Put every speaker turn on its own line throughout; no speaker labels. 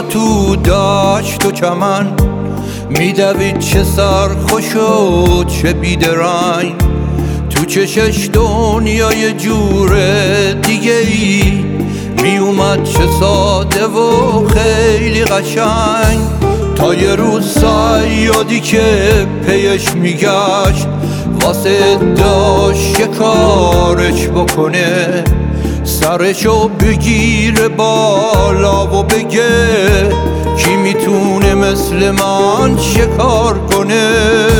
تو داشت و چمن میدوید، چه سرخوش و چه بیدرنگ. تو چشش دنیای جور دیگه ای میومد، چه ساده و خیلی قشنگ. تا یه روز صیادی که پیش میگشت واسه داشت شکارش بکنه، سرشو بگیره بالا و بگه کی میتونه مثل من شکار کنه.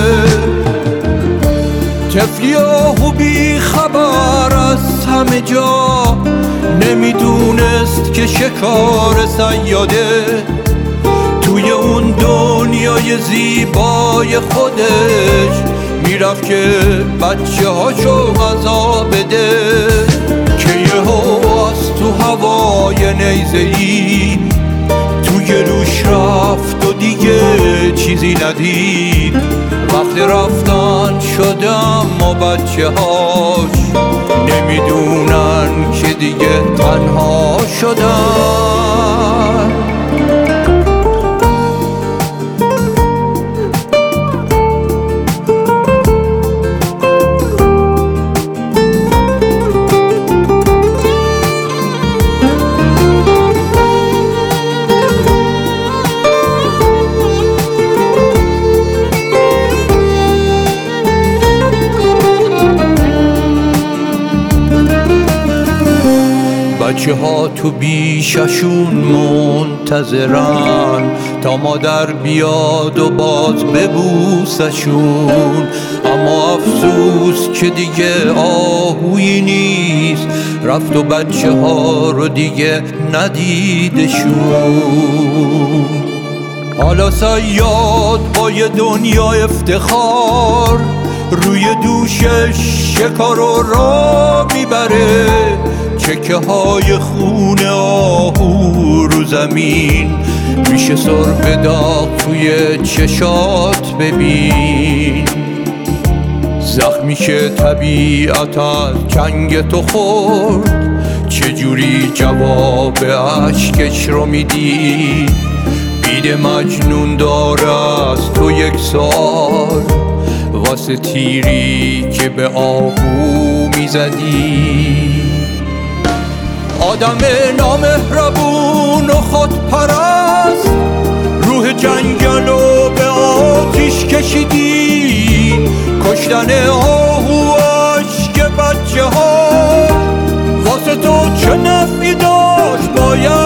طفلی و بی خبر از همه جا نمیدونست که شکار صیاده. توی اون دنیای زیبای خودش میرفت که بچه هاشو غذا بده، که یهو از تو هوای نیزه‌ای توی روش رفت و دیگه چیزی ندید. وقتی رفتن شدم و بچه هاش نمیدونن که دیگه تنها شدن. بچه ها تو بیششون منتظرن تا مادر بیاد و باز ببوسشون، اما افسوس که دیگه آهویی نیست، رفت و بچه ها رو دیگه ندیدشون. حالا صیاد با یه دنیا افتخار روی دوشش شکار را میبره، چکه های خون آهو رو زمین میشه سرب داغ توی چشات ببین. زخمی که طبیعت از چنگ تو خورد، چجوری جواب عشقش رو میدی؟ بید مجنون داره از تو یک سال، واسه تیری که به آهو میزدی. آدم نامهربون و خودپرست، روح جنگل رو به آتیش کشیدی. کشتن آهو اشک بچه ها واسه تو چه نفعی داشت؟ باید